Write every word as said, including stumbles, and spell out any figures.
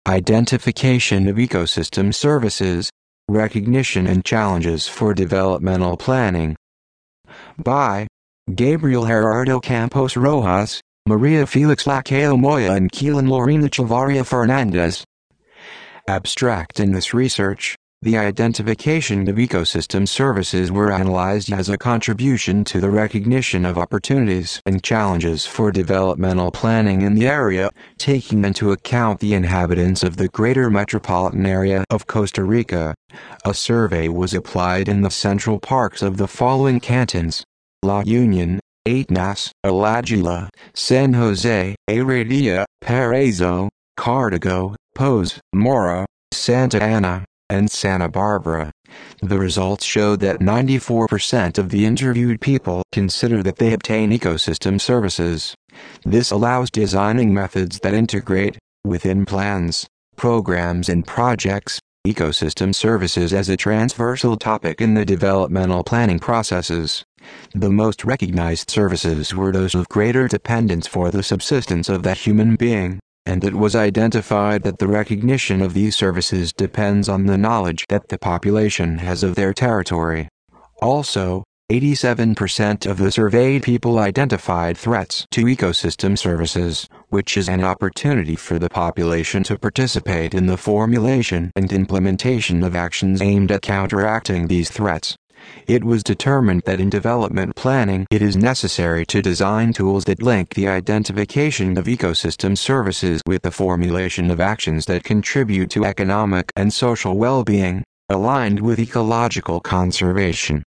Identification of ecosystem services, recognition and challenges for developmental planning. By Gabriel Gerardo Campos Rojas, Maria Felix Lacayo Moya and Keelan Lorena Chavarria Fernandez. Abstract. In this research, the identification of ecosystem services were analyzed as a contribution to the recognition of opportunities and challenges for developmental planning in the area, taking into account the inhabitants of the greater metropolitan area of Costa Rica. A survey was applied in the central parks of the following cantons: La Union, Atenas, Alajuela, San Jose, Heredia, Paraíso, Cartago, Pose, Mora, Santa Ana, and Santa Barbara. The results showed that ninety-four percent of the interviewed people consider that they obtain ecosystem services. This allows designing methods that integrate, within plans, programs and projects, ecosystem services as a transversal topic in the developmental planning processes. The most recognized services were those of greater dependence for the subsistence of the human being, and it was identified that the recognition of these services depends on the knowledge that the population has of their territory. Also, eighty-seven percent of the surveyed people identified threats to ecosystem services, which is an opportunity for the population to participate in the formulation and implementation of actions aimed at counteracting these threats. It was determined that in development planning it is necessary to design tools that link the identification of ecosystem services with the formulation of actions that contribute to economic and social well-being, aligned with ecological conservation.